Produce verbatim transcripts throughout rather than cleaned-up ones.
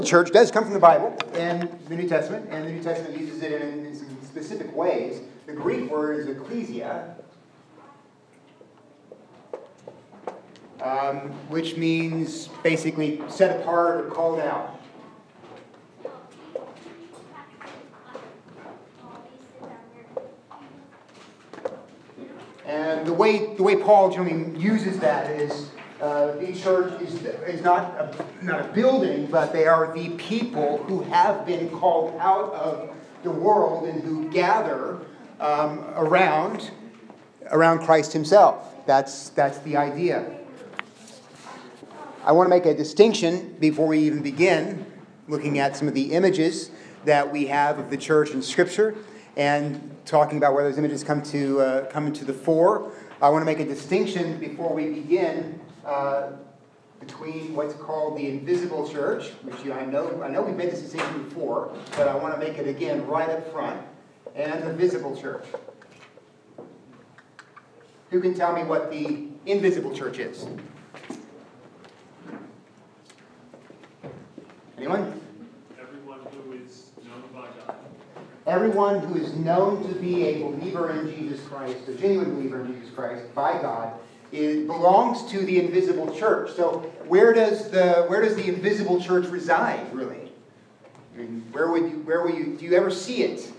Church does come from the Bible and the New Testament, and the New Testament uses it in, in some specific ways. The Greek word is ecclesia, um, which means basically set apart or called out. And the way the way Paul generally uses that is uh, the church is is not a, not a building, but they are the people who have been called out of the world and who gather um, around around Christ Himself. That's that's the idea. I want to make a distinction before we even begin looking at some of the images that we have of the church in Scripture and talking about where those images come to uh, come into the fore. I want to make a distinction before we begin uh, between what's called the invisible church, which you, I know I know we've made this distinction before, but I want to make it again right up front, and the visible church. Who can tell me what the invisible church is? Anyone? Everyone who is known by God. Everyone who is known to be a believer in Jesus Christ, a genuine believer in Jesus Christ by God, it belongs to the invisible church. So where does the where does the invisible church reside, really? I mean, where would you where will you do you ever see it?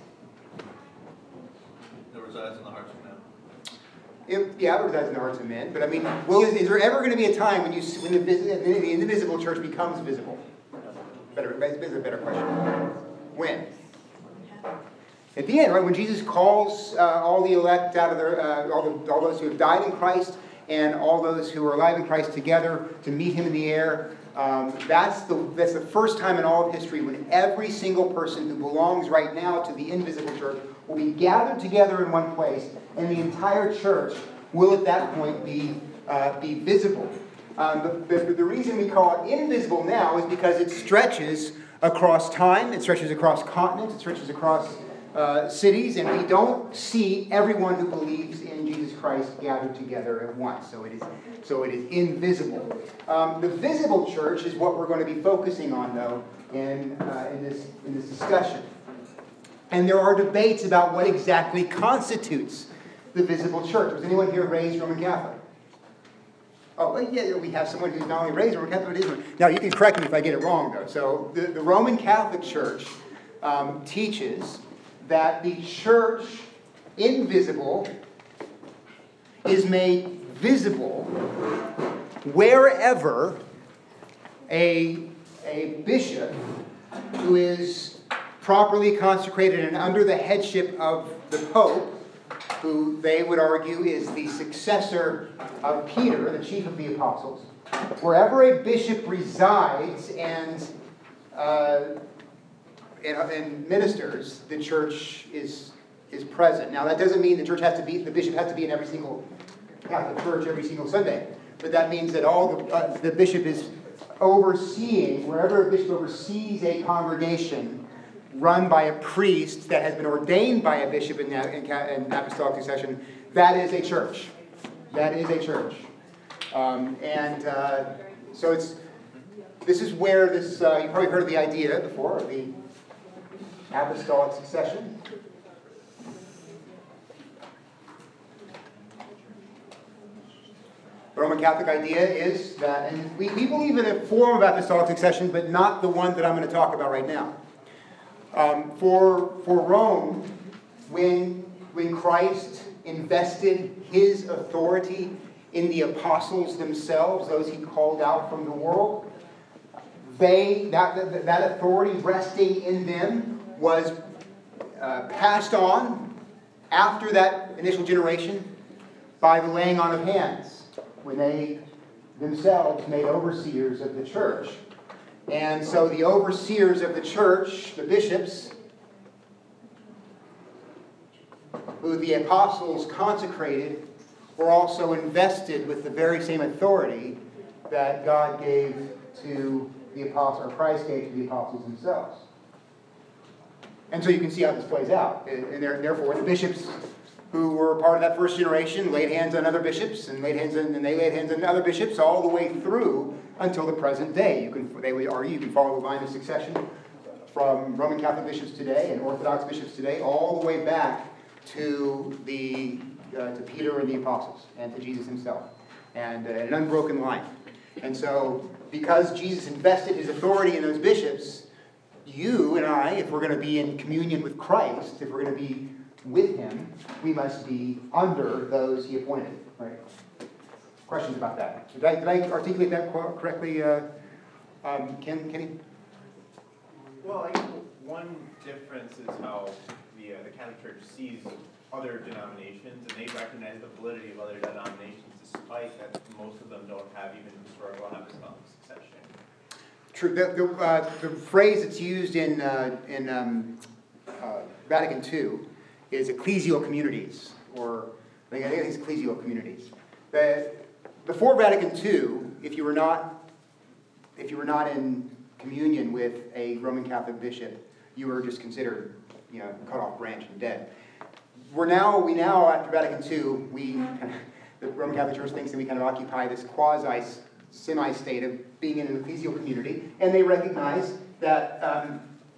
It resides in the hearts of men. It, yeah, it resides in the hearts of men. But I mean, will, is there ever going to be a time when you when the, the invisible church becomes visible? Better, this is a better question. When? At the end, right? When Jesus calls uh, all the elect out of their, uh, all, the, all those who have died in Christ and all those who are alive in Christ together to meet Him in the air. Um, that's the that's the first time in all of history when every single person who belongs right now to the invisible church will be gathered together in one place, and the entire church will at that point be uh, be visible. Um, the, the, the reason we call it invisible now is because it stretches across time, it stretches across continents, it stretches across uh, cities, and we don't see everyone who believes in Jesus Christ gathered together at once. So it is, so it is invisible. Um, the visible church is what we're going to be focusing on, though, in uh, in this in this discussion. And there are debates about what exactly constitutes the visible church. Was anyone here raised Roman Catholic? Oh, yeah, we have someone who's not only raised Roman Catholic, but is Roman. Now, you can correct me if I get it wrong, though. So, the, the Roman Catholic Church um, teaches that the church, invisible, is made visible wherever a, a bishop who is properly consecrated and under the headship of the Pope, who they would argue is the successor of Peter, the chief of the apostles. Wherever a bishop resides and, uh, and, and ministers, the church is is present. Now, that doesn't mean the church has to be, the bishop has to be in every single Catholic church every single Sunday, but that means that all the, uh, the bishop is overseeing, wherever a bishop oversees a congregation run by a priest that has been ordained by a bishop in, in, in apostolic succession, that is a church. That is a church. Um, and uh, so it's this is where this, uh, you've probably heard of the idea before, of the apostolic succession. The Roman Catholic idea is that, and we, we believe in a form of apostolic succession, but not the one that I'm going to talk about right now. Um, for, for Rome, when, when Christ invested His authority in the apostles themselves, those He called out from the world, they that, that, that authority resting in them was uh, passed on after that initial generation by the laying on of hands, when they themselves made overseers of the church. And so the overseers of the church, the bishops, who the apostles consecrated, were also invested with the very same authority that God gave to the apostles, or Christ gave to the apostles themselves. And so you can see how this plays out. And therefore, the bishops who were part of that first generation laid hands on other bishops, and laid hands on, and they laid hands on other bishops all the way through until the present day. You can, they would argue, you can follow the line of succession from Roman Catholic bishops today and Orthodox bishops today, all the way back to the uh, to Peter and the apostles and to Jesus himself, and uh, an unbroken line. And so, because Jesus invested his authority in those bishops, you and I, if we're going to be in communion with Christ, if we're going to be with him, we must be under those he appointed. Right? Questions about that? Did I, did I articulate that correctly, uh, um, Ken, Kenny? Well, I guess one difference is how the, uh, the Catholic Church sees other denominations, and they recognize the validity of other denominations, despite that most of them don't have even historical apostolic succession. True. The, the, uh, the phrase that's used in, uh, in um, uh, Vatican Two is ecclesial communities, or I think it's ecclesial communities. The, before Vatican Two, if you were not, if you were not in communion with a Roman Catholic bishop, you were just considered, you know, cut off branch and dead. We're now, we now, after Vatican Two, we, the Roman Catholic Church thinks that we kind of occupy this quasi, semi-state of being in an ecclesial community, and they recognize that, um,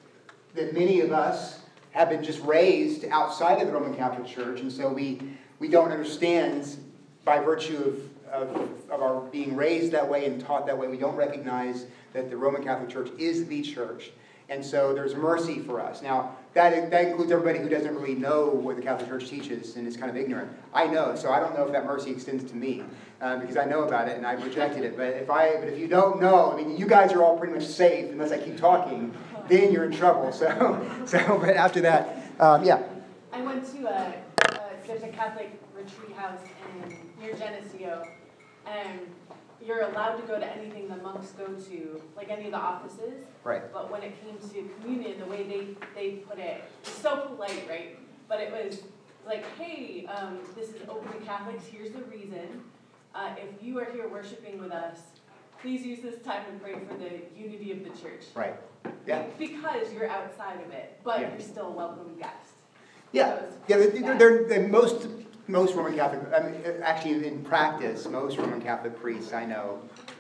that many of us have been just raised outside of the Roman Catholic Church, and so we, we don't understand, by virtue of, of, of our being raised that way and taught that way, we don't recognize that the Roman Catholic Church is the church. And so there's mercy for us. Now, that, that includes everybody who doesn't really know what the Catholic Church teaches and is kind of ignorant. I know, so I don't know if that mercy extends to me, uh, because I know about it and I've rejected it. But if I, but if you don't know, I mean, you guys are all pretty much safe unless I keep talking. Then you're in trouble. So, so. But after that, um, yeah. I went to a, a there's a Catholic retreat house in near Geneseo, and you're allowed to go to anything the monks go to, like any of the offices. Right. But when it came to communion, the way they, they put it, it's so polite, right? But it was like, hey, um, this is open to Catholics. Here's the reason. Uh, if you are here worshiping with us, please use this time to pray for the unity of the church. Right. Yeah. Because you're outside of it, but Yeah. you're still a welcome guest. Yeah. So Yeah. They're, they're, they're most. Most Roman Catholic, I mean, actually in practice, most Roman Catholic priests I know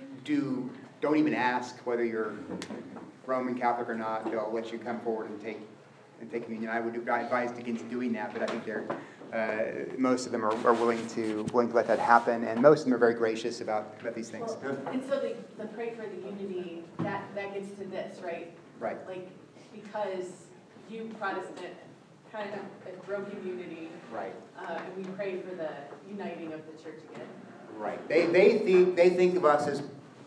do, don't even ask whether you're Roman Catholic or not. They'll let you come forward and take and take communion. I would advise against doing that, but I think they're, uh, most of them are, are willing to willing to let that happen, and most of them are very gracious about, about these things. Well, and so the, the pray for the unity, that, that gets to this, right? Right. Like, because you Protestant kind of a broken unity. Right. Uh, and we pray for the uniting of the church again. Right. They they think they think of us as,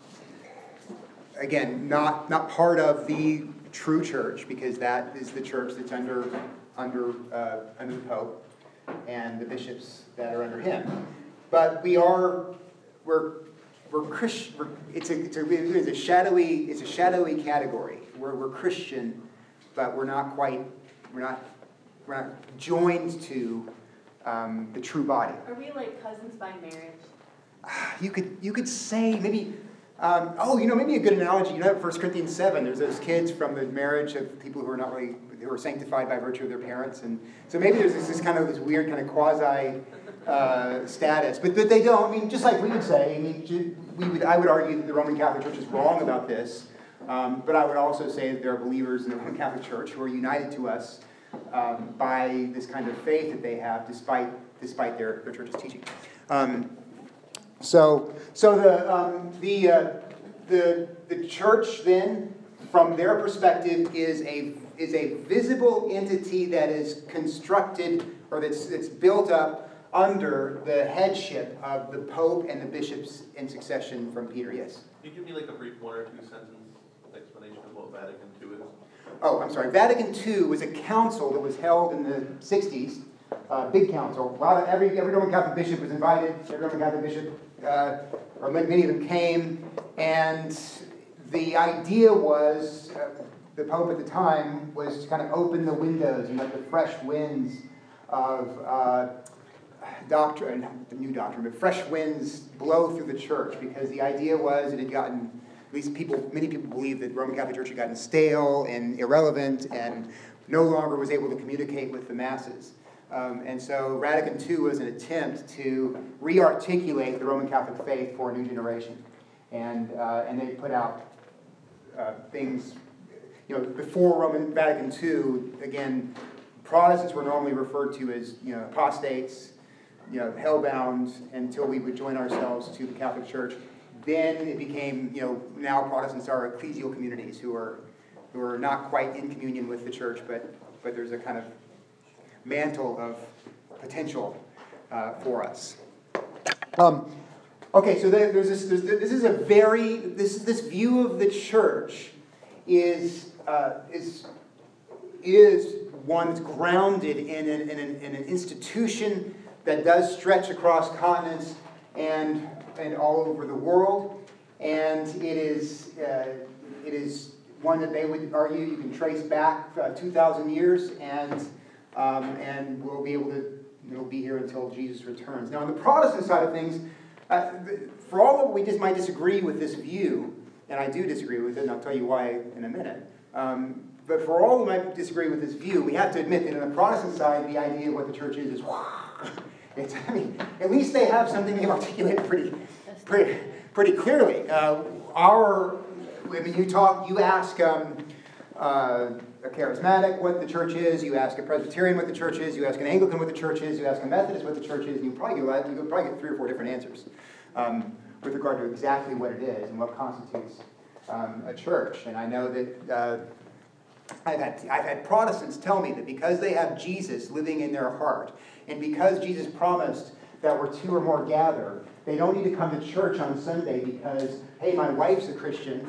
again, not not part of the true church, because that is the church that's under under uh, under the Pope and the bishops that are under him. But we are we're we're Christian. We're, it's a it's a it's a shadowy it's a shadowy category. We're we're Christian, but we're not quite we're not. We're not joined to um, the true body. Are we like cousins by marriage? You could you could say maybe, um, oh, you know, maybe a good analogy. You know, First Corinthians seven. There's those kids from the marriage of people who are not really who are sanctified by virtue of their parents, and so maybe there's this, this kind of this weird kind of quasi uh, status. But but they don't. I mean, just like we would say. I mean, we would. I would argue that the Roman Catholic Church is wrong about this, um, but I would also say that there are believers in the Roman Catholic Church who are united to us Um, by this kind of faith that they have, despite despite their, their church's teaching. Um, so so the um, the uh, the the church then, from their perspective, is a is a visible entity that is constructed or that's that's built up under the headship of the Pope and the bishops in succession from Peter. Yes. Can you give me like a brief one or two sentence explanation of what Vatican Two is? Oh, I'm sorry. Vatican Two was a council that was held in the sixties, uh, big council. A lot of, every, every Roman Catholic bishop was invited. Every Roman Catholic bishop, uh, or many of them came. And the idea was, uh, the Pope at the time, was to kind of open the windows and let the fresh winds of uh, doctrine, not the new doctrine, but fresh winds blow through the church, because the idea was it had gotten, at least people, many people believe that the Roman Catholic Church had gotten stale and irrelevant and no longer was able to communicate with the masses. Um, and so Vatican Two was an attempt to re-articulate the Roman Catholic faith for a new generation. And, uh, and they put out uh, things, you know, before Roman Vatican Two, again, Protestants were normally referred to as, you know, apostates, you know, hellbound, until we would join ourselves to the Catholic Church. Then it became, you know, now Protestants are ecclesial communities who are who are not quite in communion with the church, but but there's a kind of mantle of potential uh, for us. Um, okay, so there, there's this. There's, this is a very this this view of the church is uh, is is one that's grounded in an, in, an, in an institution that does stretch across continents and and all over the world, and it is uh, it is one that they would argue you can trace back uh, two thousand years, and um, and we'll be able to it'll be here until Jesus returns. Now, on the Protestant side of things, uh, for all that we just might disagree with this view, and I do disagree with it, and I'll tell you why in a minute. Um, but for all who might disagree with this view, we have to admit that on the Protestant side, the idea of what the church is is it's, I mean, at least they have something they articulate pretty, pretty, pretty clearly. Uh, our, I mean, you talk, you ask um, uh, a charismatic what the church is, you ask a Presbyterian what the church is, you ask an Anglican what the church is, you ask a Methodist what the church is, and you probably get, you probably get three or four different answers um, with regard to exactly what it is and what constitutes um, a church. And I know that uh, I've had, I've had Protestants tell me that because they have Jesus living in their heart, and because Jesus promised that where two or more gather, they don't need to come to church on Sunday because, hey, my wife's a Christian,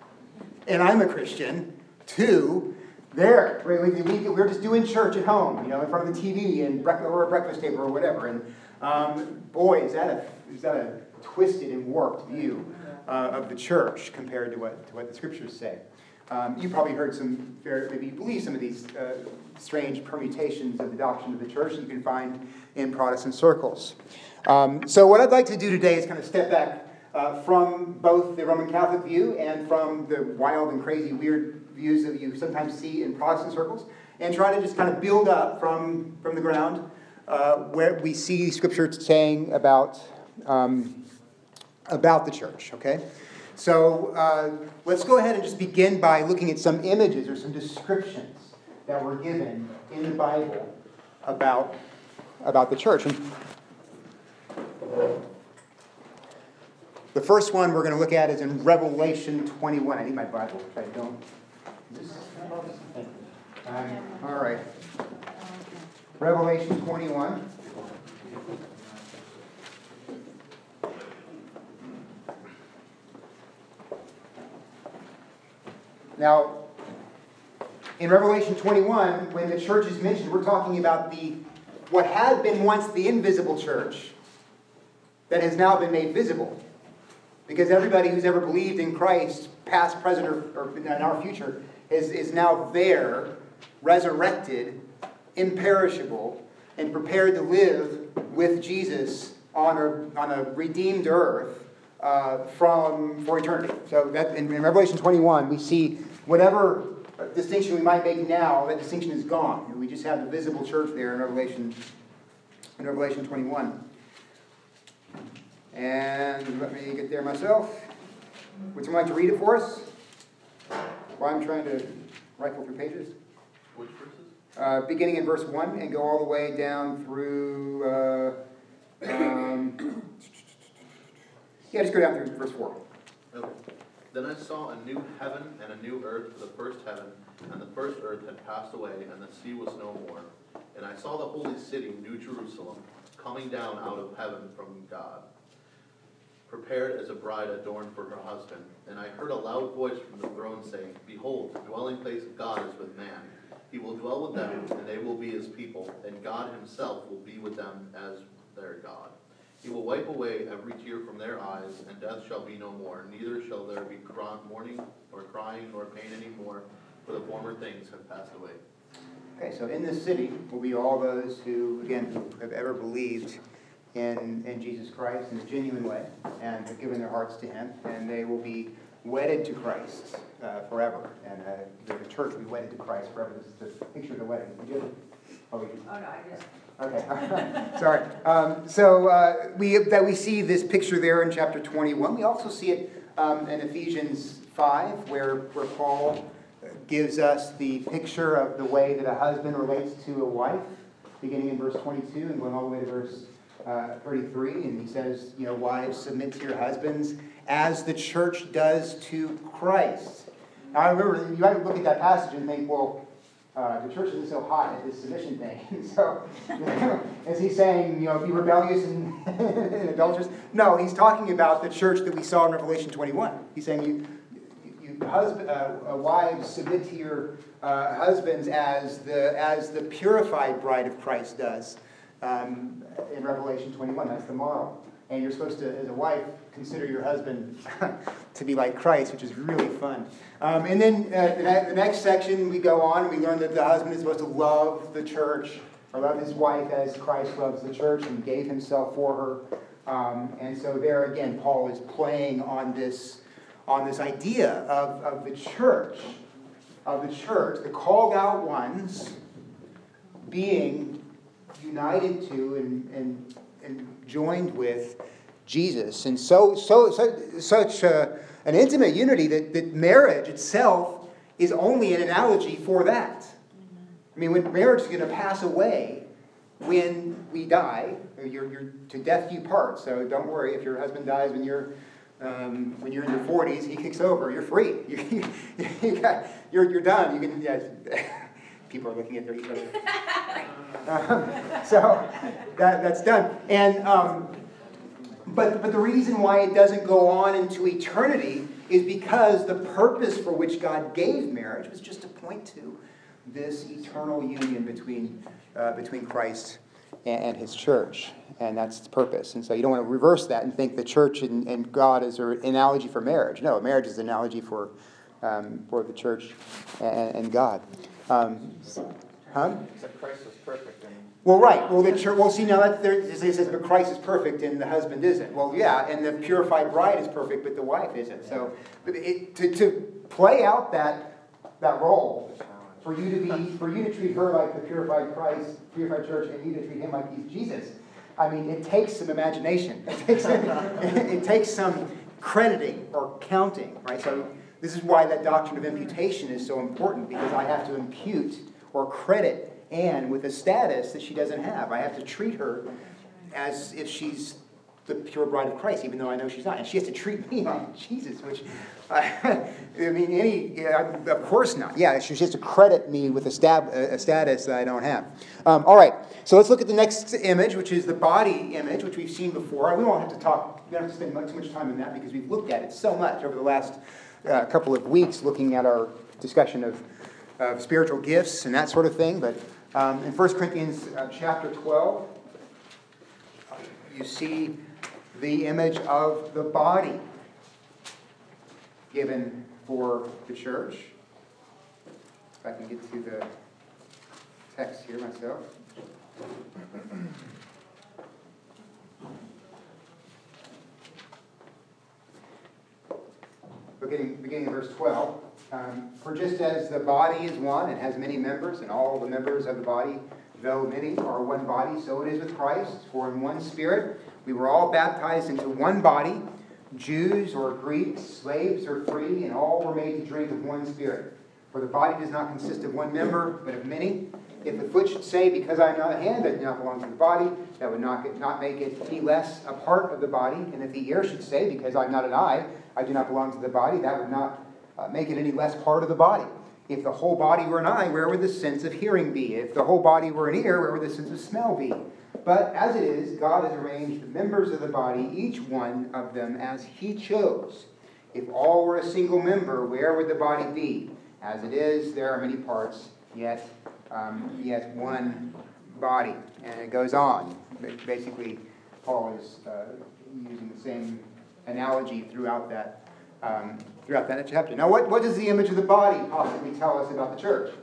and I'm a Christian, too. There, we're just doing church at home, you know, in front of the T V and or a breakfast table or whatever. And um, boy, is that a is that a twisted and warped view uh, of the church compared to what to what the scriptures say. Um, you probably heard some, maybe you believe some of these uh, strange permutations of the doctrine of the church that you can find in Protestant circles. Um, so what I'd like to do today is kind of step back uh, from both the Roman Catholic view and from the wild and crazy, weird views that you sometimes see in Protestant circles, and try to just kind of build up from, from the ground uh, where we see Scripture saying about, um, about the church, okay? So uh, let's go ahead and just begin by looking at some images or some descriptions that were given in the Bible about, about the church. And the first one we're going to look at is in Revelation twenty-one. I need my Bible, which I don't. Is this, um, all right. Revelation twenty-one. Now, in Revelation twenty-one, when the church is mentioned, we're talking about the what had been once the invisible church that has now been made visible. Because everybody who's ever believed in Christ, past, present, or, or in our future, is, is now there, resurrected, imperishable, and prepared to live with Jesus on a, on a redeemed earth uh, from for eternity. So that in, in Revelation twenty-one, we see whatever distinction we might make now, that distinction is gone. We just have the visible church there in Revelation, in Revelation twenty-one. And let me get there myself. Would someone like to read it for us? While I'm trying to rifle through pages. Which verses? Uh, beginning in verse one and go all the way down through... Uh, um, yeah, just go down through verse four. Okay. Then I saw a new heaven and a new earth, for the first heaven and the first earth had passed away, and the sea was no more. And I saw the holy city, New Jerusalem, coming down out of heaven from God, prepared as a bride adorned for her husband. And I heard a loud voice from the throne saying, Behold, the dwelling place of God is with man. He will dwell with them, and they will be his people, and God himself will be with them as their God. He will wipe away every tear from their eyes, and death shall be no more. Neither shall there be mourning, or crying, nor pain any more, for the former things have passed away. Okay, so in this city will be all those who, again, who have ever believed in, in Jesus Christ in a genuine way, and have given their hearts to him, and they will be wedded to Christ uh, forever. And uh, the church will be wedded to Christ forever. This is the picture of the wedding. Did you? Oh, you Oh, no, I just... Okay, sorry. Um, so uh, we that we see this picture there in chapter twenty-one. We also see it um, in Ephesians five, where, where Paul gives us the picture of the way that a husband relates to a wife, beginning in verse twenty-two and going all the way to verse uh, thirty-three. And he says, you know, wives, submit to your husbands as the church does to Christ. Now, I remember, you might look at that passage and think, well, uh, the church isn't so hot at this submission thing. So, is he saying, you know, be rebellious and, and adulterous? No, he's talking about the church that we saw in Revelation twenty-one. He's saying, you, you husband, uh, uh, wives, submit to your uh, husbands as the as the purified bride of Christ does um, in Revelation twenty-one. That's the model. And you're supposed to, as a wife, consider your husband to be like Christ, which is really fun. Um, and then uh, the, ne- the next section, we go on. We learn that the husband is supposed to love the church, or love his wife as Christ loves the church and gave himself for her. Um, and so there again, Paul is playing on this, on this idea of, of the church, of the church, the called out ones being united to and, and, and joined with Jesus. And so, so, so such a, an intimate unity that, that marriage itself is only an analogy for that. I mean, when marriage is going to pass away when we die, you're, you're, to death you part. So don't worry if your husband dies when you're um, when you're in your forties, he kicks over. You're free. You, you got, you're you're done. You can. Yeah, people are looking at their each other. Um, so that that's done. And um, but but the reason why it doesn't go on into eternity is because the purpose for which God gave marriage was just to point to this eternal union between uh, between Christ and, and his church. And that's its purpose. And so you don't want to reverse that and think the church and, and God is an analogy for marriage. No, marriage is an analogy for um, for the church and, and God. Um, huh? Except Christ was perfect. And well, right. Well, the church. Well, see, now that there, it says, but Christ is perfect and the husband isn't. Well, yeah, and the purified bride is perfect, but the wife isn't. So, but it, to to play out that that role, for you to be, for you to treat her like the purified Christ, purified church, and you to treat him like he's Jesus. I mean, it takes some imagination. It takes, it takes some crediting or counting, right? So this is why that doctrine of imputation is so important, because I have to impute or credit Anne with a status that she doesn't have. I have to treat her as if she's the pure bride of Christ, even though I know she's not. And she has to treat me like Jesus, which, I, I mean, any, yeah, of course not. Yeah, she has to credit me with a, stab, a status that I don't have. Um, all right, so let's look at the next image, which is the body image, which we've seen before. We won't have to talk, we don't have to spend much, too much time on that because we've looked at it so much over the last uh, couple of weeks, looking at our discussion of, of spiritual gifts and that sort of thing. But um, in First Corinthians uh, chapter twelve, you see the image of the body given for the church. If I can get to the text here myself. Beginning, beginning in verse twelve. Um, For just as the body is one and has many members, and all the members of the body, though many, are one body, so it is with Christ. For in one Spirit we were all baptized into one body, Jews or Greeks, slaves or free, and all were made to drink of one Spirit. For the body does not consist of one member, but of many. If the foot should say, because I am not a hand, I do not belong to the body, that would not, get, not make it any less a part of the body. And if the ear should say, because I am not an eye, I do not belong to the body, that would not uh, make it any less part of the body. If the whole body were an eye, where would the sense of hearing be? If the whole body were an ear, where would the sense of smell be? But as it is, God has arranged the members of the body, each one of them as he chose. If all were a single member, where would the body be? As it is, there are many parts, yet, um, yet one body. And it goes on. Basically, Paul is uh, using the same analogy throughout that um, throughout that chapter. Now, what, what does the image of the body possibly tell us about the church?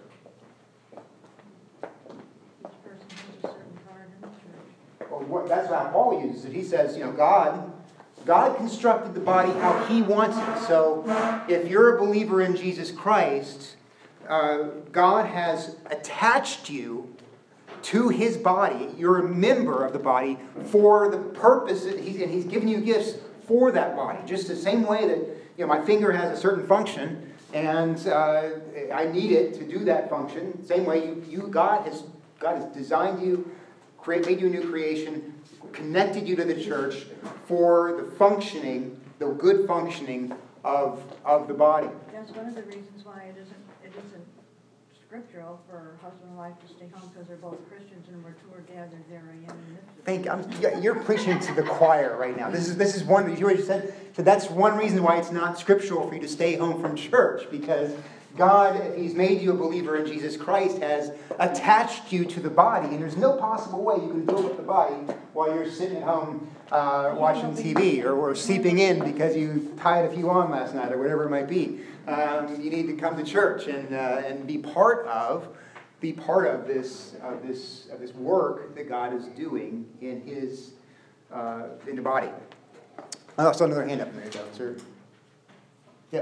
Well, what, that's how Paul uses it. He says, you know, God, God constructed the body how he wants it. So if you're a believer in Jesus Christ, uh, God has attached you to his body. You're a member of the body for the purpose, that he's, and he's given you gifts for that body. Just the same way that, you know, my finger has a certain function, and uh, I need it to do that function. Same way you, you God has God has designed you, create, made you a new creation, connected you to the church for the functioning, the good functioning of of the body. That's one of the reasons why it isn't it isn't scriptural for husband and wife to stay home, because they're both Christians, and we're two are gathered there I am in this. Thank I'm, yeah, you're preaching to the choir right now. This is this is one. You hear what you said? So that's one reason why it's not scriptural for you to stay home from church, because God, if He's made you a believer in Jesus Christ, has attached you to the body, and there's no possible way you can build up the body while you're sitting at home uh, watching T V or, or sleeping in because you tied a few on last night or whatever it might be. Um, you need to come to church and uh, and be part of be part of this of this of this work that God is doing in His uh, in the body. I saw another hand up there, though, sir. Yeah.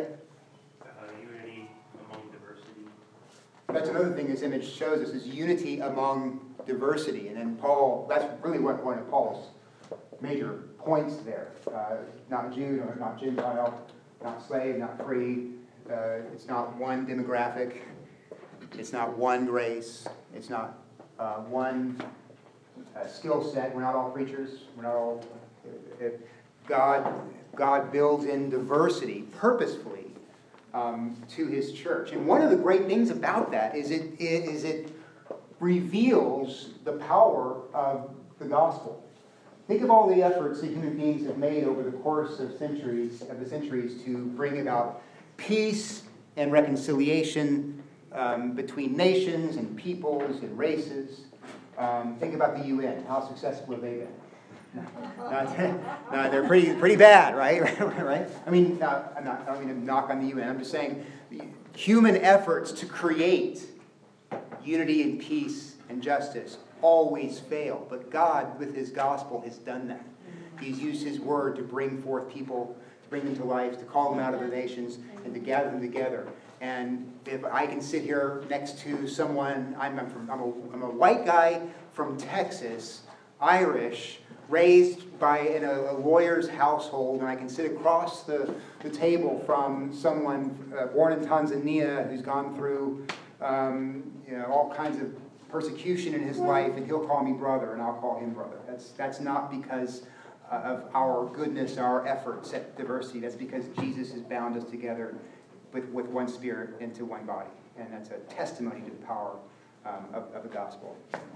Unity among diversity. That's another thing this image shows us, is unity among diversity. And then Paul, that's really what one of Paul's major points there. Uh, not Jew, no, not Gentile, not slave, not free. Uh, it's not one demographic. It's not one race. It's not uh, one uh, skill set. We're not all preachers. We're not all... Uh, God, God builds in diversity purposefully um, to His church. And one of the great things about that is it is it reveals the power of the gospel. Think of all the efforts that human beings have made over the course of centuries, of the centuries, to bring about peace and reconciliation um, between nations and peoples and races. Um, think about the U N. How successful have they been? No, no, no, they're pretty pretty bad, right? right? I mean, no, I'm not. I don't mean to knock on the U N. I'm just saying, human efforts to create unity and peace and justice always fail. But God, with His gospel, has done that. He's used His word to bring forth people, to bring them to life, to call them out of the nations, and to gather them together. And if I can sit here next to someone, I'm, I'm, from, I'm, a, I'm a white guy from Texas, Irish, raised by in a, a lawyer's household, and I can sit across the, the table from someone uh, born in Tanzania who's gone through um, you know, all kinds of persecution in his life, and he'll call me brother, and I'll call him brother. That's that's not because uh, of our goodness, our efforts at diversity. That's because Jesus has bound us together with, with one spirit into one body, and that's a testimony to the power um, of, of the gospel.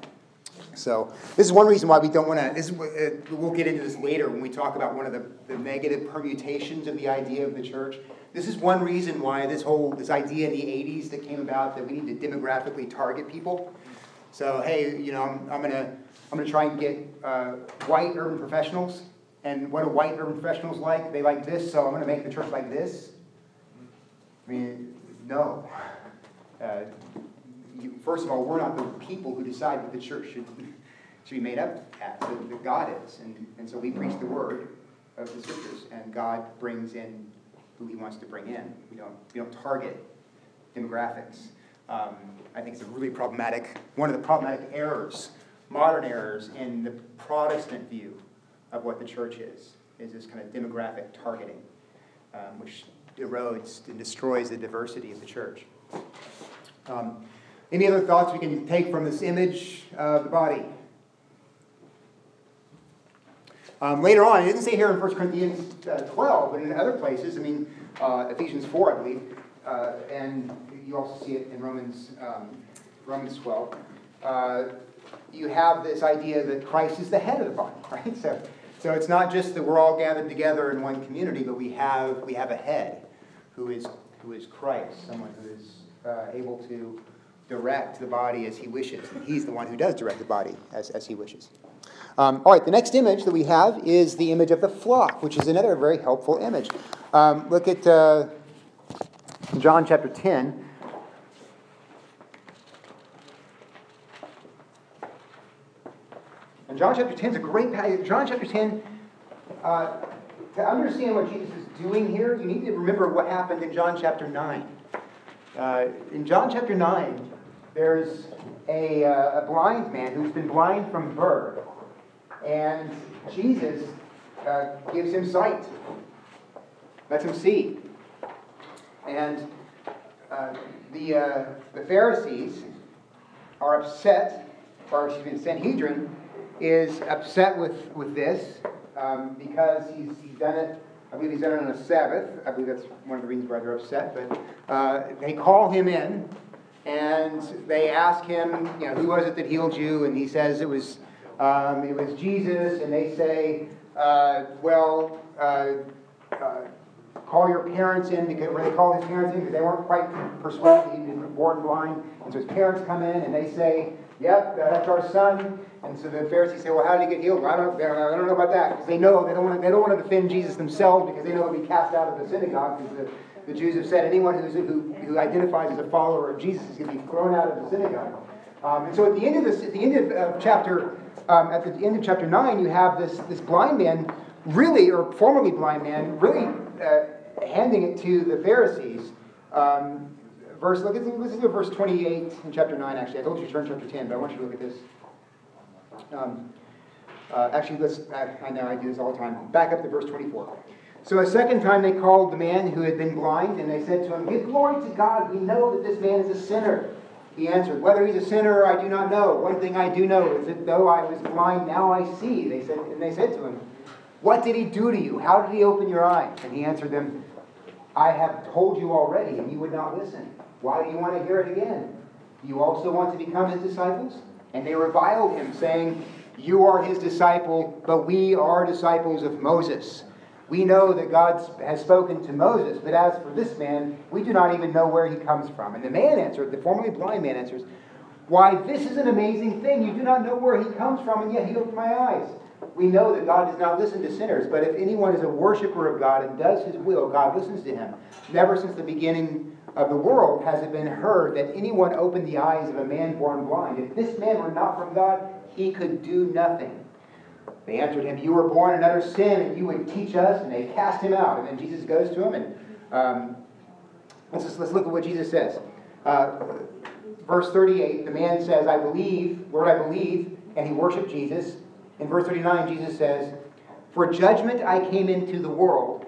So this is one reason why we don't want to, this is, uh, we'll get into this later when we talk about one of the, the negative permutations of the idea of the church. This is one reason why this whole, this idea in the eighties that came about that we need to demographically target people. So, hey, you know, I'm, I'm going to I'm gonna try and get uh, white urban professionals. And what are white urban professionals like? They like this, so I'm going to make the church like this. I mean, no. Uh, You, first of all, we're not the people who decide what the church should, should be made up at. The, the God is. And, and so we preach the word of the scriptures, and God brings in who He wants to bring in. We don't, we don't target demographics. Um, I think it's a really problematic, one of the problematic errors, modern errors in the Protestant view of what the church is, is this kind of demographic targeting, um, which erodes and destroys the diversity of the church. Um, Any other thoughts we can take from this image of the body? Um, later on, it doesn't say here in First Corinthians twelve, but in other places, I mean, uh, Ephesians four, I believe, uh, and you also see it in Romans um, Romans twelve. Uh, you have this idea that Christ is the head of the body, right? So, so it's not just that we're all gathered together in one community, but we have we have a head who is who is Christ, someone who is uh, able to direct the body as He wishes. And He's the one who does direct the body as, as He wishes. Um, all right, the next image that we have is the image of the flock, which is another very helpful image. Um, look at uh, John chapter ten. And John chapter ten is a great passage. John chapter ten, uh, to understand what Jesus is doing here, you need to remember what happened in John chapter nine. Uh, in John chapter nine, there's a, uh, a blind man who's been blind from birth. And Jesus uh, gives him sight, lets him see. And uh, the, uh, the Pharisees are upset, or excuse me, the Sanhedrin is upset with, with this um, because he's, he's done it, I believe he's done it on a Sabbath. I believe that's one of the reasons why they're upset. But uh, they call him in and they ask him, you know, who was it that healed you? And he says it was um, it was Jesus. And they say, uh, well, uh, uh, call your parents in, because or they call his parents in because they weren't quite persuaded he'd been born blind. And so his parents come in and they say, yep, that's our son. And so the Pharisees say, well, how did he get healed? Well, I don't, I don't know about that. Because they know, they don't want to, they don't want to defend Jesus themselves because they know they'll be cast out of the synagogue. Because the, the Jews have said anyone who's, who, who identifies as a follower of Jesus is going to be thrown out of the synagogue. Um, and so at the end of this, at the end of uh, chapter, um, at the end of chapter nine, you have this, this blind man, really, or formerly blind man, really uh, handing it to the Pharisees. Um, verse, look at, listen to verse twenty-eight in chapter nine, actually. I told you to turn to chapter ten, but I want you to look at this. Um, uh, actually, let's, I, I know I do this all the time. Back up to verse twenty-four. So a second time they called the man who had been blind, and they said to him, give glory to God. We know that this man is a sinner. He answered, whether he's a sinner, I do not know. One thing I do know is that though I was blind, now I see. They said, and they said to him, what did he do to you? How did he open your eyes? And he answered them, I have told you already, and you would not listen. Why do you want to hear it again? Do you also want to become his disciples? And they reviled him, saying, you are his disciple, but we are disciples of Moses. We know that God has spoken to Moses, but as for this man, we do not even know where he comes from. And the man answered, the formerly blind man answers, why, this is an amazing thing. You do not know where he comes from, and yet he opened my eyes. We know that God does not listen to sinners, but if anyone is a worshiper of God and does his will, God listens to him. Never since the beginning of the world has it been heard that anyone opened the eyes of a man born blind. If this man were not from God, he could do nothing. They answered him, you were born in utter sin, and you would teach us, and they cast him out. And then Jesus goes to him, and um, let's, just, let's look at what Jesus says. Uh, verse thirty-eight, the man says, I believe, Lord, I believe, and he worshiped Jesus. In verse thirty-nine, Jesus says, for judgment I came into the world,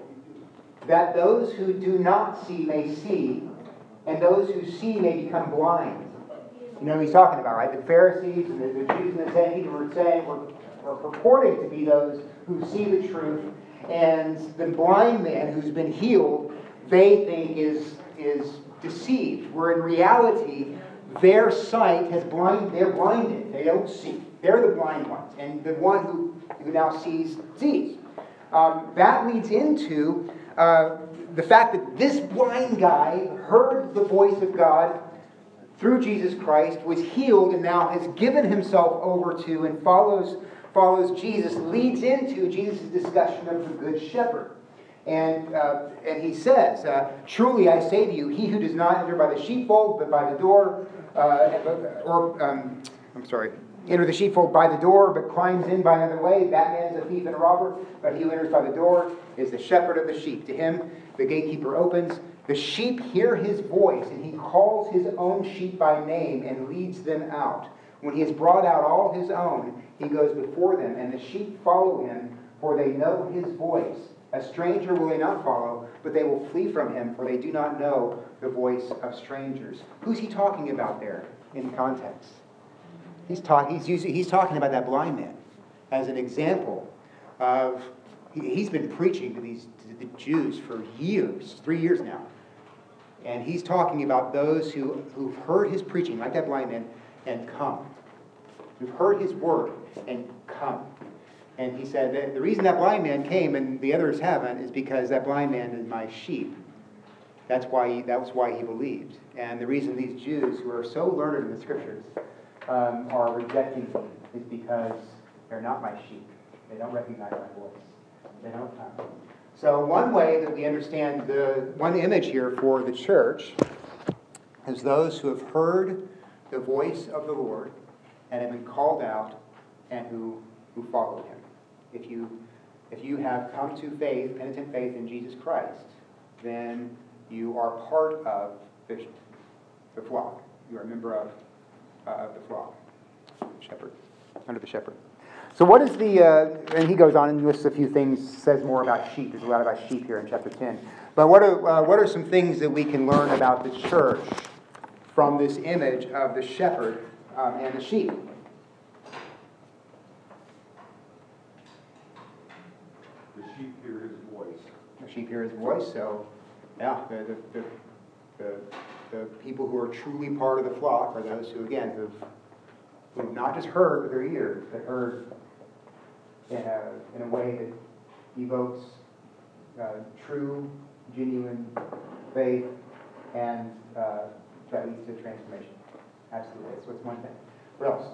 that those who do not see may see, and those who see may become blind. You know what he's talking about, right? The Pharisees and the, the Jews in the Sanhedrin were saying, were, were purporting to be those who see the truth, and the blind man who's been healed, they think is, is deceived. Where in reality, their sight has blind, they're blinded. They don't see. They're the blind ones. And the one who, who now sees, sees. Um, that leads into uh, the fact that this blind guy heard the voice of God through Jesus Christ, was healed, and now has given himself over to and follows, follows Jesus, leads into Jesus' discussion of the Good Shepherd. And uh, and he says, uh, truly I say to you, he who does not enter by the sheepfold, but by the door, uh, or, um, I'm sorry, enter the sheepfold by the door, but climbs in by another way, that man is a thief and a robber, but he who enters by the door is the shepherd of the sheep. To him the gatekeeper opens. The sheep hear his voice, and he calls his own sheep by name and leads them out. When he has brought out all his own, he goes before them, and the sheep follow him, for they know his voice. A stranger will they not follow, but they will flee from him, for they do not know the voice of strangers. Who's he talking about there in context? He's, talk, he's, using, he's talking about that blind man as an example of, he, he's been preaching to these to the Jews for years, three years now. And he's talking about those who, who've heard his preaching, like that blind man, and come. Who've heard his word and come. And he said that the reason that blind man came and the others haven't is because that blind man is my sheep. That's why he, that was why he believed. And the reason these Jews who are so learned in the scriptures um, are rejecting me is because they're not my sheep. They don't recognize my voice. They don't come. So one way that we understand the one image here for the church is those who have heard the voice of the Lord and have been called out and who, who follow him. If you, if you have come to faith, penitent faith in Jesus Christ, then you are part of the, the flock. You are a member of, uh, of the flock. Shepherd. Under the shepherd. So what is the, uh, and he goes on and lists a few things, says more about sheep. There's a lot about sheep here in chapter ten. But what are, uh, what are some things that we can learn about the church from this image of the shepherd um, and the sheep? The sheep hear his voice. The sheep hear his voice, so yeah, the, the, the, the, the people who are truly part of the flock are those who, again, who've, who've not just heard with their ears, but heard in a, in a way that evokes uh, true, genuine faith, and uh, that leads to transformation. Absolutely. That's what's one thing. What else?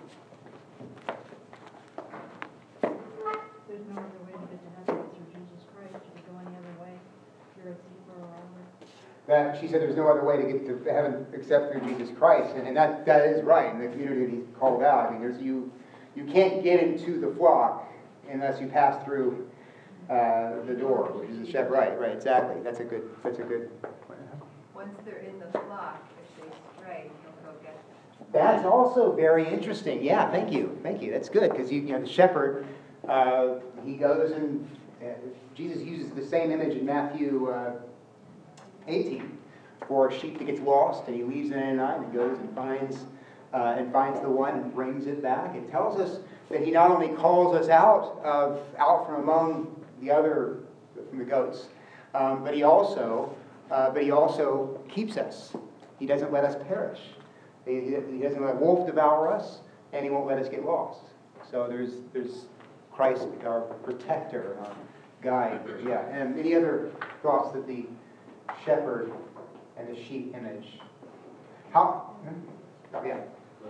There's no other way to get to heaven through Jesus Christ. If you go any other way, you're a thief or a robber. That she said there's no other way to get to heaven except through Jesus Christ, and, and that, that is right. In the community that he called out, I mean, there's you you can't get into the flock unless you pass through uh, the door, which is the shepherd. Right, right, exactly. That's a good. That's a good. Once they're in the flock, if they stray, he'll go get them. That's also very interesting. Yeah, thank you, thank you. That's good because you, you know the shepherd. Uh, he goes and uh, Jesus uses the same image in Matthew uh, eighteen for a sheep that gets lost, and he leaves it in a night and goes and finds uh, and finds the one and brings it back. It tells us that he not only calls us out of out from among the other from the goats, um, but he also uh, but he also keeps us. He doesn't let us perish. He, he doesn't let a wolf devour us, and he won't let us get lost. So there's there's Christ, our protector, our guide. Yeah, and any other thoughts that the shepherd and the sheep image? How? Oh, yeah.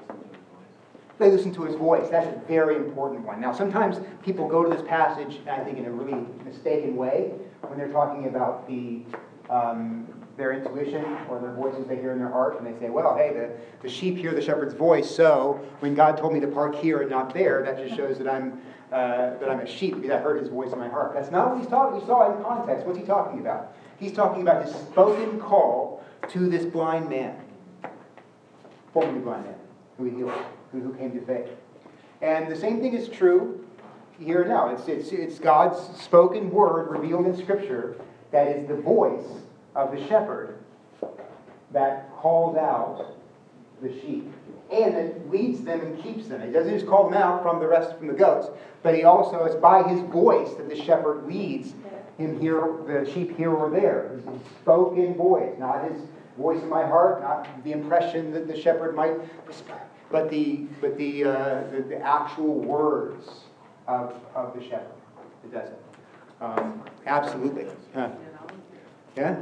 They listen to his voice. That's a very important one. Now, sometimes people go to this passage, I think, in a really mistaken way when they're talking about the um, their intuition or their voices they hear in their heart, and they say, well, hey, the, the sheep hear the shepherd's voice, so when God told me to park here and not there, that just shows that I'm uh, that I'm a sheep because I heard his voice in my heart. That's not what he's talking. We saw in context. What's he talking about? He's talking about his spoken call to this blind man, formerly blind man, who he healed, who, who came to faith. And the same thing is true here now. It's, it's, it's God's spoken word revealed in Scripture that is the voice of the shepherd that calls out the sheep and that leads them and keeps them. He doesn't just call them out from the rest from the goats, but he also, it's by his voice that the shepherd leads him here, the sheep here or there. His spoken voice, not his voice in my heart, not the impression that the shepherd might whisper, but the but the uh, the, the actual words of of the shepherd that does it. Um, absolutely. Huh. Yeah?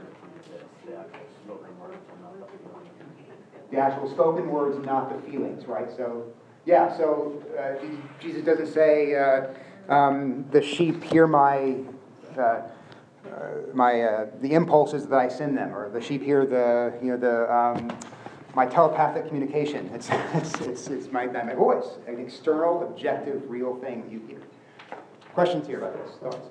The actual spoken words, not the feelings, right? So, yeah, so uh, Jesus doesn't say, uh, um, the sheep hear my, uh, uh, my uh, the impulses that I send them, or the sheep hear the, you know, the, um, my telepathic communication. It's, it's, it's, it's my, my voice, an external, objective, real thing that you hear. Questions here about this? Thoughts?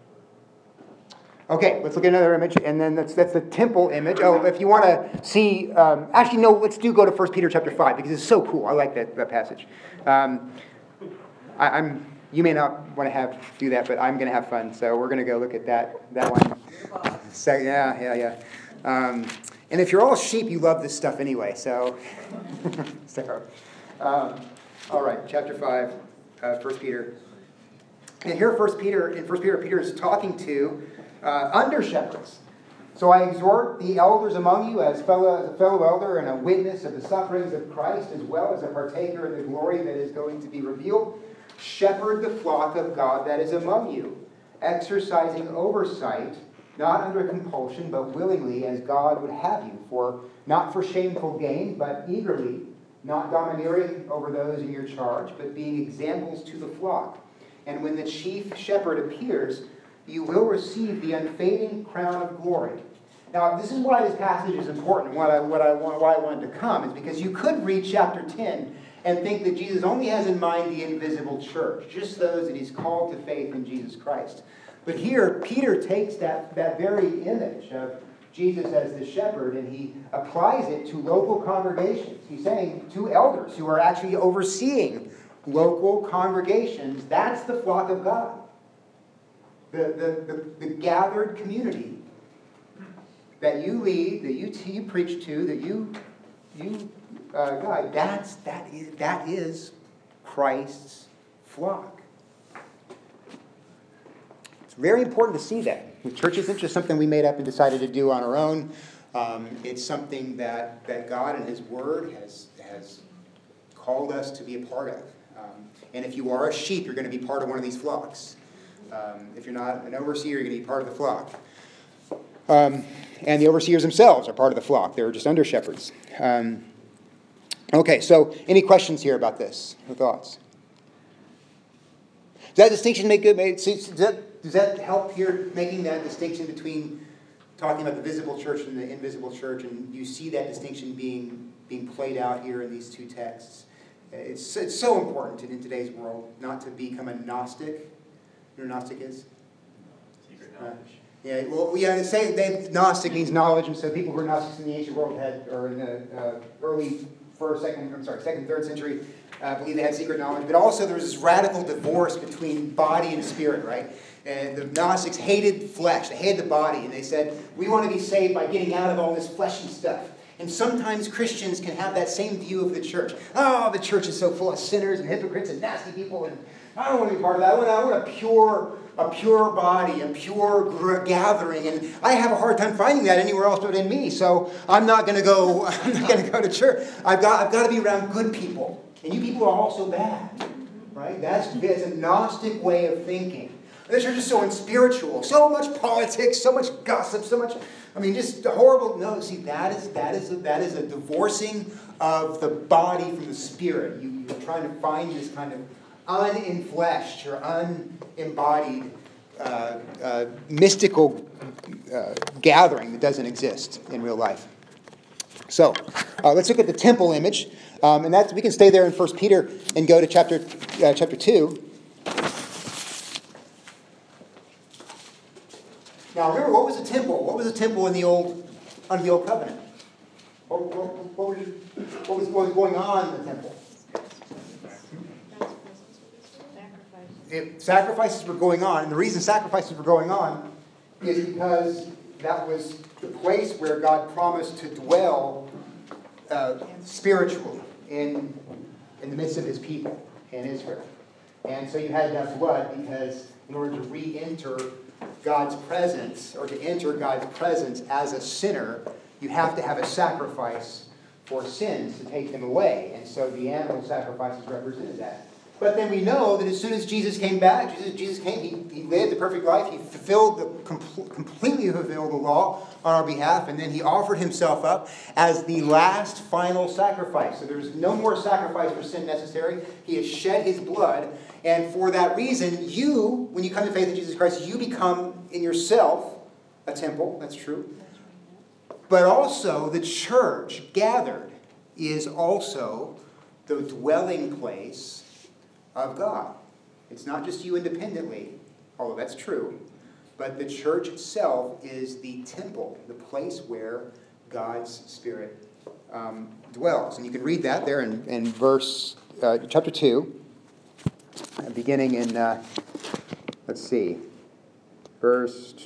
Okay, let's look at another image, and then that's that's the temple image. Oh, if you want to see, um, actually, no, let's do go to First Peter chapter five, because it's so cool. I like that, that passage. Um, I, I'm. You may not want to have do that, but I'm going to have fun, so we're going to go look at that that one. So, yeah, yeah, yeah. Um, and if you're all sheep, you love this stuff anyway. So, so um, all right, chapter five, uh, First Peter. And here, First Peter in First Peter, Peter is talking to Uh, under shepherds. So I exhort the elders among you as, fellow, as a fellow elder and a witness of the sufferings of Christ, as well as a partaker in the glory that is going to be revealed. Shepherd the flock of God that is among you, exercising oversight, not under compulsion, but willingly, as God would have you, for not for shameful gain, but eagerly, not domineering over those in your charge, but being examples to the flock. And when the chief shepherd appears, you will receive the unfading crown of glory. Now, this is why this passage is important. What I, what I, why I wanted to come is because you could read chapter ten and think that Jesus only has in mind the invisible church, just those that he's called to faith in Jesus Christ. But here, Peter takes that, that very image of Jesus as the shepherd and he applies it to local congregations. He's saying to elders who are actually overseeing local congregations, that's the flock of God. The, the, the, the gathered community that you lead, that you, you preach to, that you, you uh, guide, that's, that, is, that is Christ's flock. It's very important to see that. The church isn't just something we made up and decided to do on our own. Um, it's something that, that God and His Word has, has called us to be a part of. Um, and if you are a sheep, you're going to be part of one of these flocks. Um, if you're not an overseer, you're going to be part of the flock. Um, and the overseers themselves are part of the flock. They're just under shepherds. Um, okay, so any questions here about this? Or thoughts? Does that distinction make good? Does that, does that help here, making that distinction between talking about the visible church and the invisible church? And you see that distinction being being played out here in these two texts. It's, it's so important in today's world not to become a Gnostic. You know what Gnostic is? Secret Uh, knowledge. yeah, well, yeah, they say they, Gnostic means knowledge, and so people who were Gnostics in the ancient world had, or in the uh, early first, second, I'm sorry, second, third century, uh, believe they had secret knowledge. But also there was this radical divorce between body and spirit, right? And the Gnostics hated flesh, they hated the body, and they said, we want to be saved by getting out of all this fleshy stuff. And sometimes Christians can have that same view of the church. Oh, the church is so full of sinners and hypocrites and nasty people, and I don't want to be part of that. I want, I want a pure, a pure body, a pure gr- gathering, and I have a hard time finding that anywhere else but in me. So I'm not going to go. I'm not going to go to church. I've got, I've got to be around good people, and you people are also bad, right? That's, that's a Gnostic way of thinking. The church is so unspiritual, so much politics, so much gossip, so much. I mean, just horrible. No, see, that is that is a, that is a divorcing of the body from the spirit. You, you're trying to find this kind of unenfleshed or unembodied uh, uh, mystical uh, gathering that doesn't exist in real life. So, uh, let's look at the temple image, um, and that's we can stay there in First Peter and go to chapter uh, chapter two. Now, remember, what was the temple? What was the temple in the old, under the old covenant? What, what, what, was, what, was, what was going on in the temple? If sacrifices were going on, and the reason sacrifices were going on is because that was the place where God promised to dwell uh, spiritually in, in the midst of His people in Israel. And so you had to have blood because in order to re-enter God's presence, or to enter God's presence as a sinner, you have to have a sacrifice for sins to take them away. And so the animal sacrifices represented that. But then we know that as soon as Jesus came back, Jesus, Jesus came, he, he lived the perfect life, he fulfilled the, com- completely fulfilled the law on our behalf, and then he offered himself up as the last final sacrifice. So there's no more sacrifice for sin necessary. He has shed his blood, and for that reason, you, when you come to faith in Jesus Christ, you become in yourself a temple, that's true. But also the church gathered is also the dwelling place of God. It's not just you independently, although that's true, but the church itself is the temple, the place where God's Spirit um, dwells. And you can read that there in, in verse, uh, chapter two, beginning in, uh, let's see, verse,